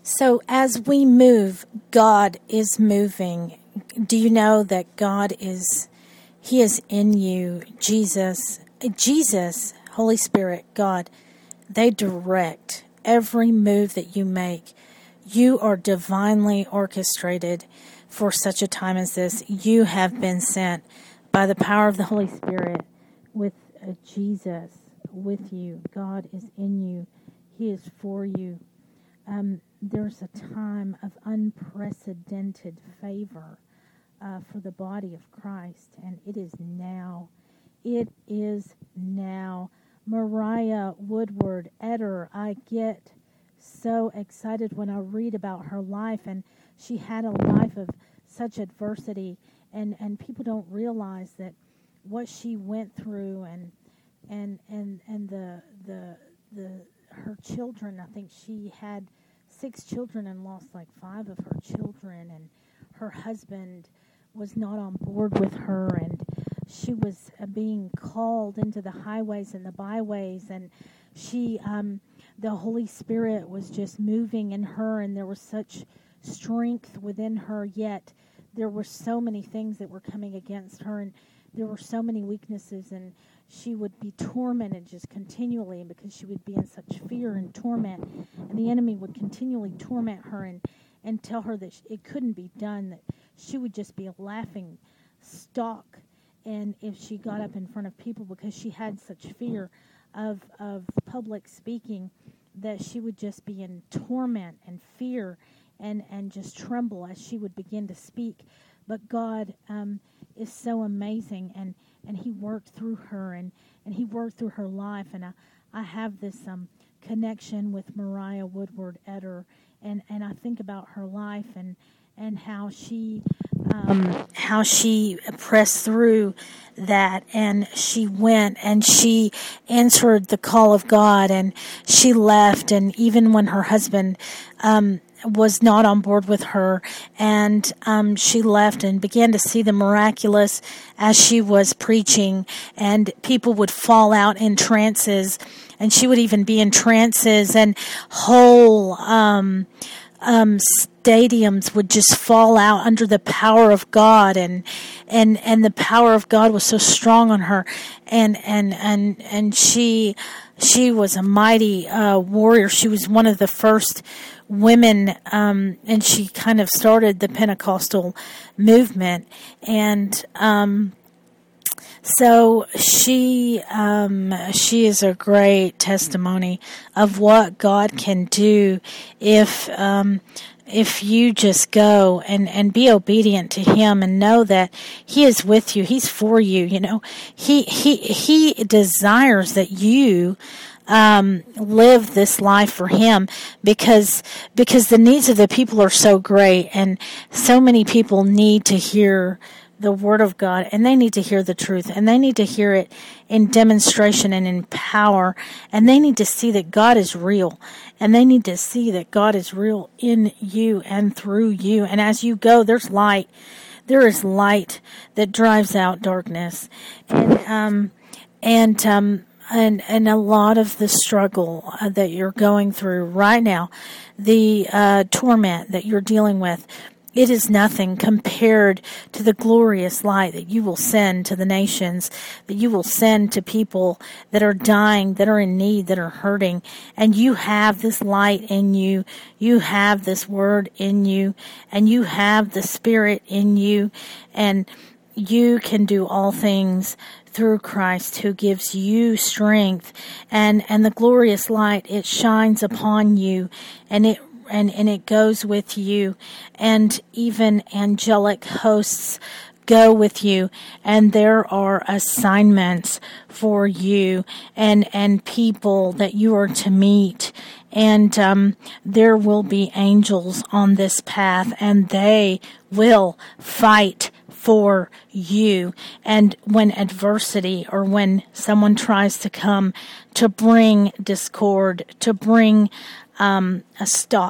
So as we move, God is moving. Do you know that He is in you? Jesus, Holy Spirit, God, they direct every move that you make. You are divinely orchestrated for such a time as this. You have been sent by the power of the Holy Spirit with Jesus with you. God is in you. He is for you. There's a time of unprecedented favor for the body of Christ, and it is now. It is now. Mariah Woodward Eder, I get so excited when I read about her life, and she had a life of such adversity, and people don't realize that what she went through, and her children. I think she had 6 children and lost like 5 of her children, and her husband was not on board with her, and she was being called into the highways and the byways, and she the Holy Spirit was just moving in her, and there was such strength within her, yet there were so many things that were coming against her, and there were so many weaknesses, and she would be tormented just continually because she would be in such fear and torment, and the enemy would continually torment her and tell her that it couldn't be done, that she would just be a laughing stock, and if she got up in front of people, because she had such fear of public speaking, that she would just be in torment and fear and just tremble as she would begin to speak. But God is so amazing, and He worked through her, and He worked through her life, and I have this connection with Mariah Woodward Eder, and I think about her life and how she pressed through that, and she went and she answered the call of God, and she left, and even when her husband was not on board with her, and she left and began to see the miraculous as she was preaching, and people would fall out in trances, and she would even be in trances, and whole stadiums would just fall out under the power of God, and the power of God was so strong on her, and she was a mighty warrior. She was one of the first women, and she kind of started the Pentecostal movement, and so she is a great testimony of what God can do if you just go and be obedient to Him and know that He is with you. He's for you. You know, He desires that you live this life for Him, because the needs of the people are so great, and so many people need to hear the Word of God, and they need to hear the truth, and they need to hear it in demonstration and in power, and they need to see that God is real, and they need to see that God is real in you and through you. And as you go, there's light. There is light that drives out darkness, and a lot of the struggle that you're going through right now, the torment that you're dealing with, it is nothing compared to the glorious light that you will send to the nations, that you will send to people that are dying, that are in need, that are hurting. And you have this light in you. You have this Word in you. And you have the Spirit in you. And you can do all things through Christ who gives you strength. And the glorious light, it shines upon you, and it goes with you, and even angelic hosts go with you, and there are assignments for you and people that you are to meet, and there will be angels on this path, and they will fight for you. And when adversity, or when someone tries to come to bring discord, to bring a stop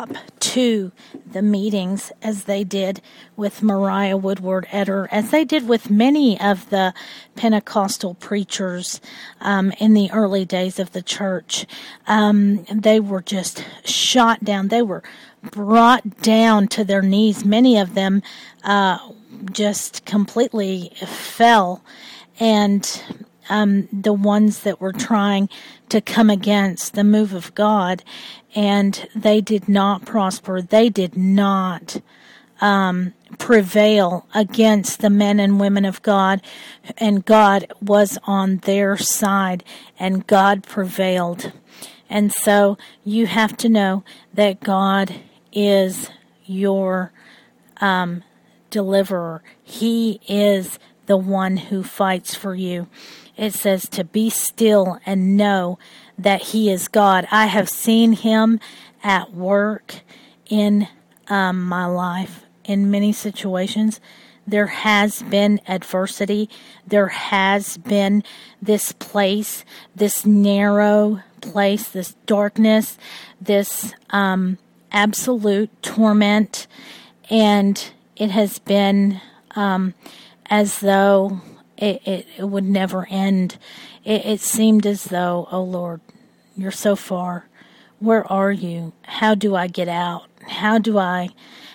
to the meetings, as they did with Mariah Woodward Etter, as they did with many of the Pentecostal preachers in the early days of the church. They were just shot down. They were brought down to their knees. Many of them just completely fell. And the ones that were trying to come against the move of God, and they did not prosper. They did not prevail against the men and women of God, and God was on their side, and God prevailed. And so you have to know that God is your deliverer. He is the one who fights for you. It says to be still and know that He is God. I have seen Him at work in my life in many situations. There has been adversity. There has been this place, this narrow place, this darkness, this absolute torment, and it has been as though it would never end. It seemed as though, oh Lord, You're so far. Where are You? How do I get out? How do I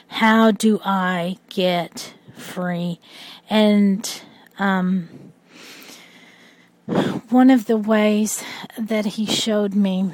get free? And one of the ways that He showed me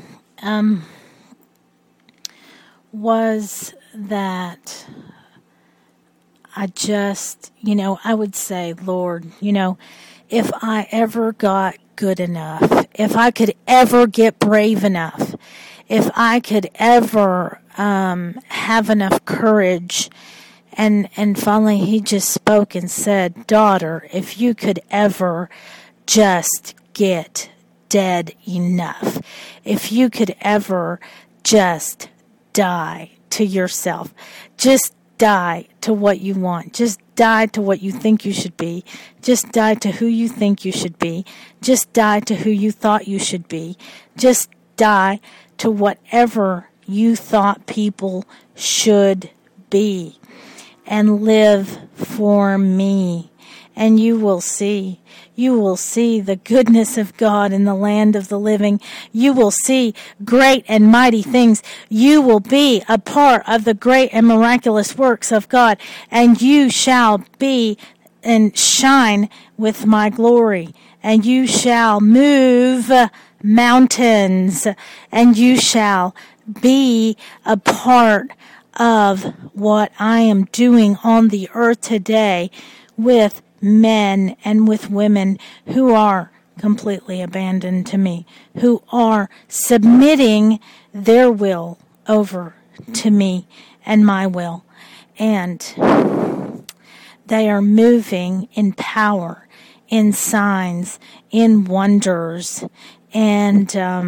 was that I just, I would say, Lord, if I ever got good enough, if I could ever get brave enough, if I could ever have enough courage, and finally He just spoke and said, daughter, if you could ever just get dead enough, if you could ever just die to yourself, just die to what you want. Just die to what you think you should be. Just die to who you think you should be. Just die to who you thought you should be. Just die to whatever you thought people should be. And live for Me. And you will see the goodness of God in the land of the living. You will see great and mighty things. You will be a part of the great and miraculous works of God, and you shall be and shine with My glory, and you shall move mountains, and you shall be a part of what I am doing on the earth today with men and with women who are completely abandoned to Me, who are submitting their will over to Me and My will. And they are moving in power, in signs, in wonders, and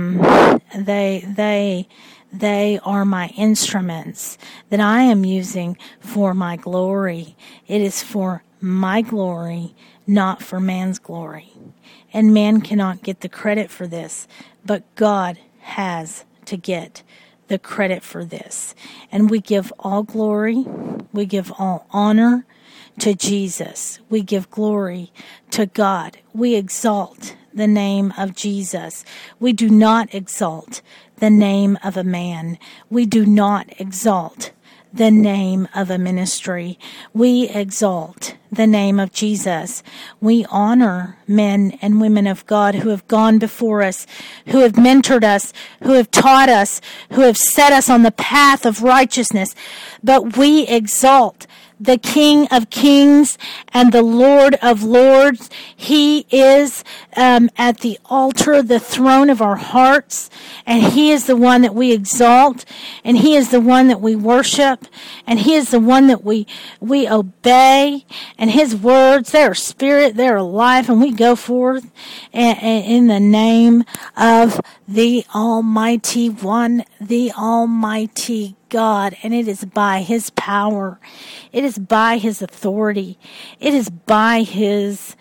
they are My instruments that I am using for My glory. It is for My glory, not for man's glory. And man cannot get the credit for this, but God has to get the credit for this. And we give all glory, we give all honor to Jesus. We give glory to God. We exalt the name of Jesus. We do not exalt the name of a man. We do not exalt the name of a ministry. We exalt the name of Jesus. We honor men and women of God who have gone before us, who have mentored us, who have taught us, who have set us on the path of righteousness. But we exalt the King of Kings and the Lord of Lords. He is at the altar, the throne of our hearts, and He is the one that we exalt, and He is the one that we worship, and He is the one that we obey, and His words, they are spirit, they are life, and we go forth in the name of the Almighty One, the Almighty God, and it is by His power, it is by His authority, it is by His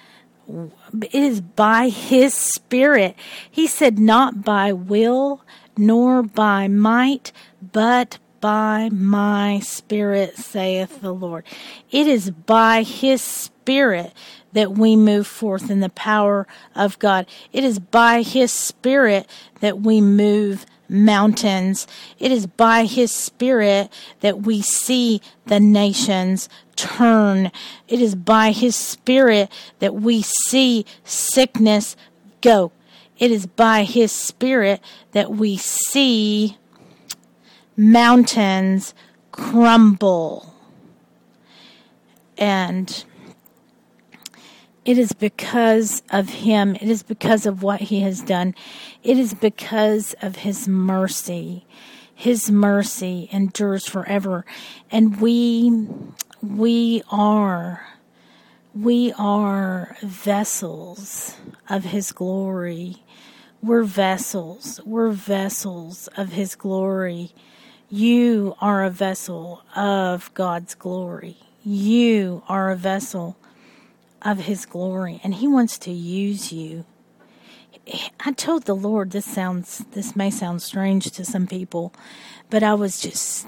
Spirit. He said, not by will nor by might, but by my Spirit, saith the Lord. It is by His Spirit that we move forth in the power of God. It is by His Spirit that we move mountains. It is by His Spirit that we see the nations turn. It is by His Spirit that we see sickness go. It is by His Spirit that we see mountains crumble. And it is because of Him. It is because of what He has done. It is because of His mercy. His mercy endures forever. And we are vessels of His glory. We're vessels. We're vessels of His glory. You are a vessel of God's glory. You are a vessel of His glory, and He wants to use you. I told the Lord, this may sound strange to some people, but I was just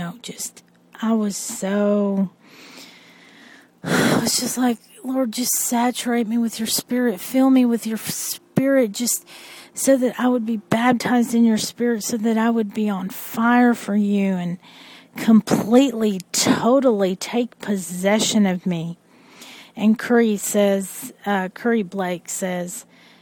like, Lord, just saturate me with your Spirit, fill me with your Spirit, just so that I would be baptized in your Spirit, so that I would be on fire for you and completely, totally take possession of me. And Curry Blake says,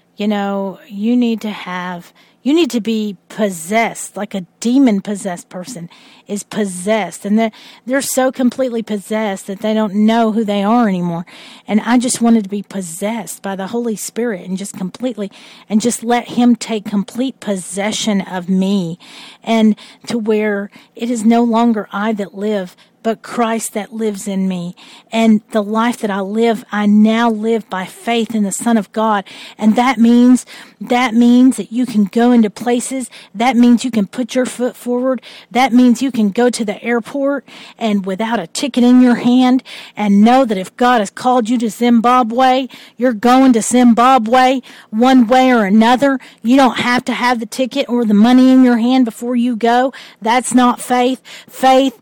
you need to be possessed, like a demon-possessed person is possessed. And they're so completely possessed that they don't know who they are anymore. And I just wanted to be possessed by the Holy Spirit and just let Him take complete possession of me, and to where it is no longer I that live, but Christ that lives in me. And the life that I now live by faith in the Son of God. And that means that you can go into places. That means you can put your foot forward. That means you can go to the airport and without a ticket in your hand and know that if God has called you to Zimbabwe, you're going to Zimbabwe one way or another. You don't have to have the ticket or the money in your hand before you go. That's not faith. Faith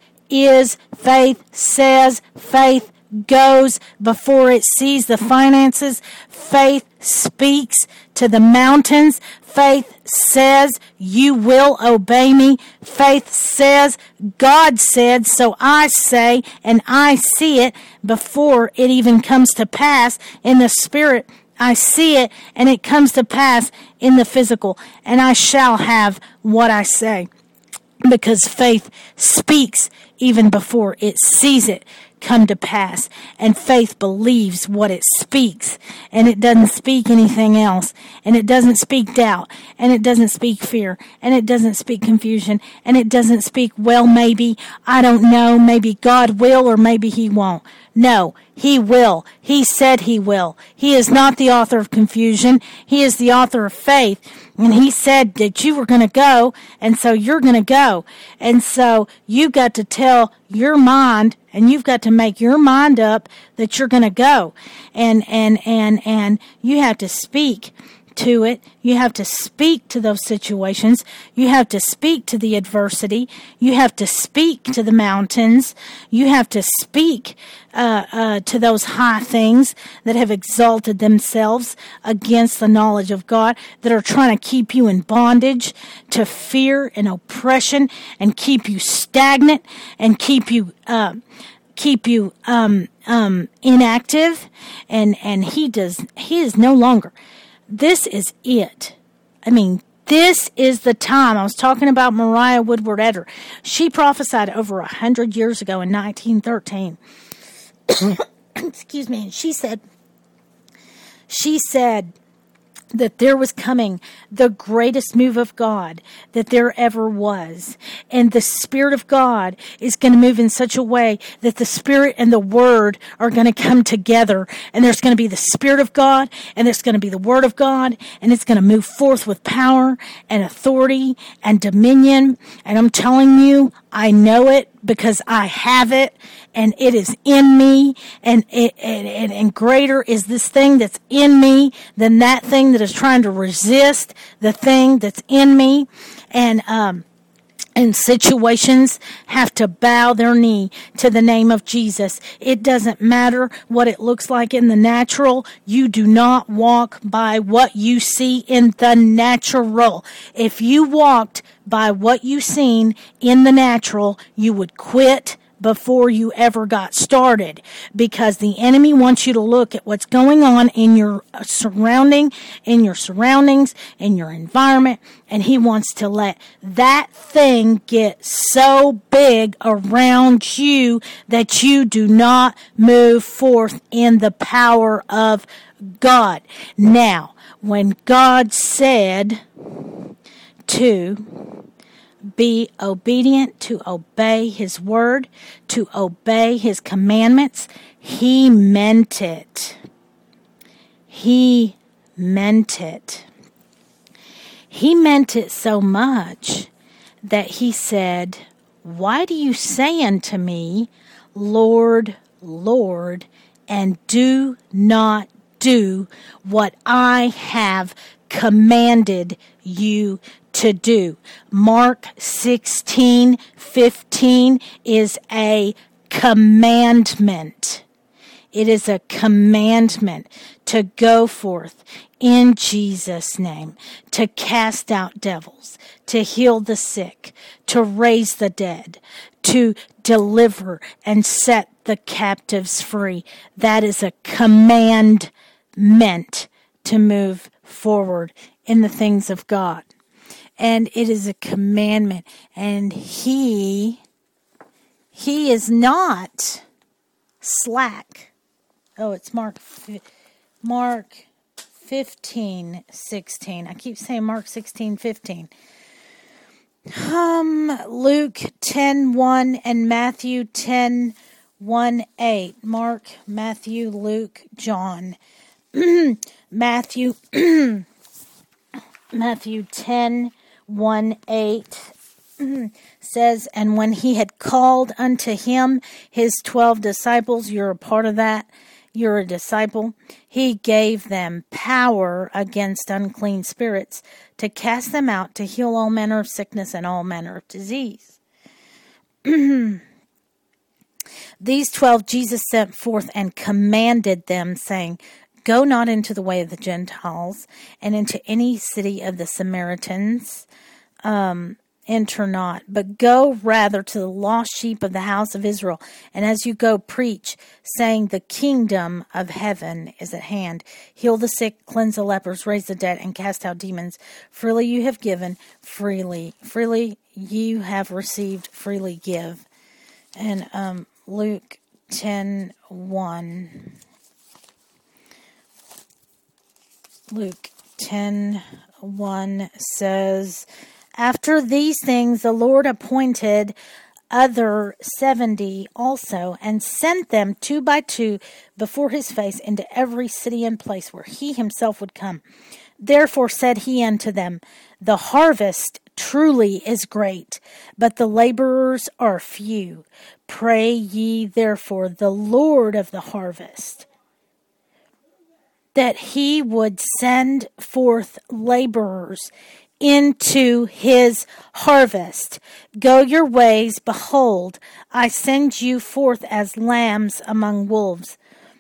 says, faith goes before it sees the finances. Faith speaks to the mountains. Faith says, you will obey me. Faith says, God said, so I say, and I see it before it even comes to pass in the spirit. I see it, and it comes to pass in the physical, and I shall have what I say. Because faith speaks even before it sees it come to pass. And faith believes what it speaks. And it doesn't speak anything else. And it doesn't speak doubt. And it doesn't speak fear. And it doesn't speak confusion. And it doesn't speak, well, maybe, I don't know, maybe God will or maybe He won't. No, He will. He said He will. He is not the author of confusion. He is the author of faith. And He said that you were going to go, and so you're going to go. And so you've got to tell your mind, and you've got to make your mind up that you're going to go. And you have to speak to it. You have to speak to those situations. You have to speak to the adversity. You have to speak to the mountains. You have to speak to those high things that have exalted themselves against the knowledge of God, that are trying to keep you in bondage to fear and oppression, and keep you stagnant, and keep you inactive. And He is no longer. This is it. I mean, this is the time. I was talking about Maria Woodward Etter. She prophesied over 100 years ago in 1913. Excuse me. And she said that there was coming the greatest move of God that there ever was. And the Spirit of God is going to move in such a way that the Spirit and the Word are going to come together. And there's going to be the Spirit of God, and there's going to be the Word of God, and it's going to move forth with power and authority and dominion. And I'm telling you, I know it because I have it, and it is in me, and greater is this thing that's in me than that thing that is trying to resist the thing that's in me. And And situations have to bow their knee to the name of Jesus. It doesn't matter what it looks like in the natural. You do not walk by what you see in the natural. If you walked by what you seen in the natural, you would quit before you ever got started, because the enemy wants you to look at what's going on in your surroundings, in your environment, and he wants to let that thing get so big around you that you do not move forth in the power of God. Now, when God said to be obedient, to obey his word, to obey his commandments, he meant it. He meant it. He meant it so much that he said, "Why do you say unto me, Lord, Lord, and do not do what I have commanded you to do?" Mark 16:15 is a commandment. It is a commandment to go forth in Jesus' name, to cast out devils, to heal the sick, to raise the dead, to deliver and set the captives free. That is a command meant to move forward in the things of God. And it is a commandment. And he is not slack. Oh, it's Mark 15:16. I keep saying Mark 16:15. Luke 10:1 and Matthew 10:1-8. Mark, Matthew, Luke, John. Matthew 10:1-8 says, "And when he had called unto him his 12 disciples," you're a part of that, you're a disciple, "he gave them power against unclean spirits to cast them out, to heal all manner of sickness and all manner of disease." These 12 Jesus sent forth and commanded them, saying, "Go not into the way of the Gentiles, and into any city of the Samaritans enter not, but go rather to the lost sheep of the house of Israel. And as you go, preach, saying, the kingdom of heaven is at hand. Heal the sick, cleanse the lepers, raise the dead, and cast out demons. Freely you have given, freely you have received, freely give." And Luke 10:1. Luke 10:1 says, "After these things the Lord appointed other 70 also, and sent them 2 by 2 before his face into every city and place where he himself would come. Therefore said he unto them, The harvest truly is great, but the laborers are few. Pray ye therefore the Lord of the harvest, that he would send forth laborers into his harvest. Go your ways, behold, I send you forth as lambs among wolves."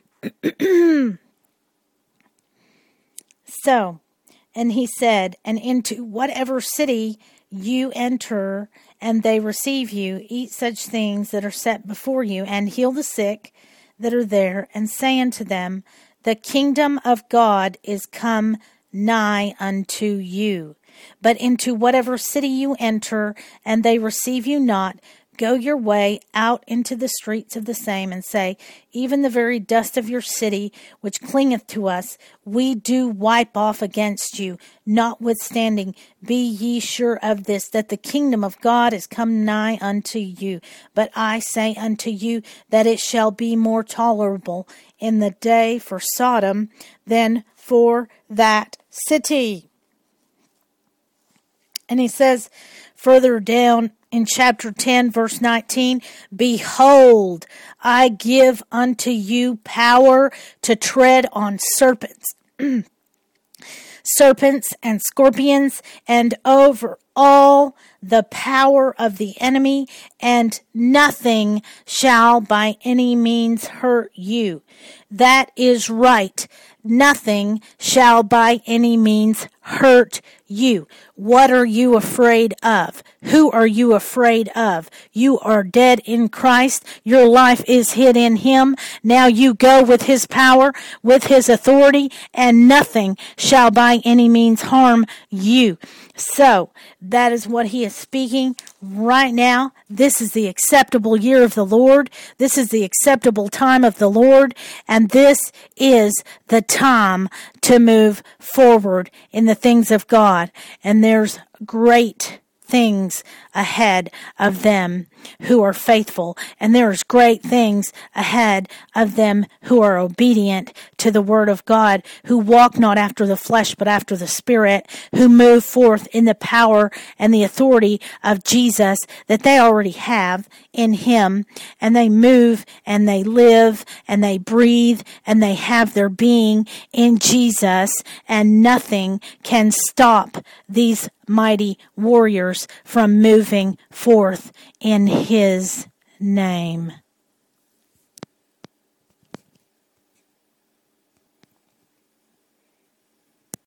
So, and he said, "And into whatever city you enter, and they receive you, eat such things that are set before you, and heal the sick that are there, and say unto them, the kingdom of God is come nigh unto you. But into whatever city you enter, and they receive you not, go your way out into the streets of the same, and say, Even the very dust of your city, which clingeth to us, we do wipe off against you. Notwithstanding, be ye sure of this, that the kingdom of God is come nigh unto you. But I say unto you, that it shall be more tolerable in the day for Sodom than for that city." And he says further down in chapter 10, verse 19, "Behold, I give unto you power to tread on serpents, serpents and scorpions, and over all the power of the enemy, and nothing shall by any means hurt you. That is right. Nothing shall by any means hurt you. What are you afraid of? Who are you afraid of? You are dead in Christ. Your life is hid in Him. Now you go with His power, with His authority, and nothing shall by any means harm you. So, that is what He is speaking right now. This is the acceptable year of the Lord. This is the acceptable time of the Lord. And this is the time to move forward in the things of God. And there's great things ahead of them who are faithful, and there's great things ahead of them who are obedient to the word of God, who walk not after the flesh but after the Spirit, who move forth in the power and the authority of Jesus that they already have in Him, and they move and they live and they breathe and they have their being in Jesus, and nothing can stop these mighty warriors from moving forth in His name.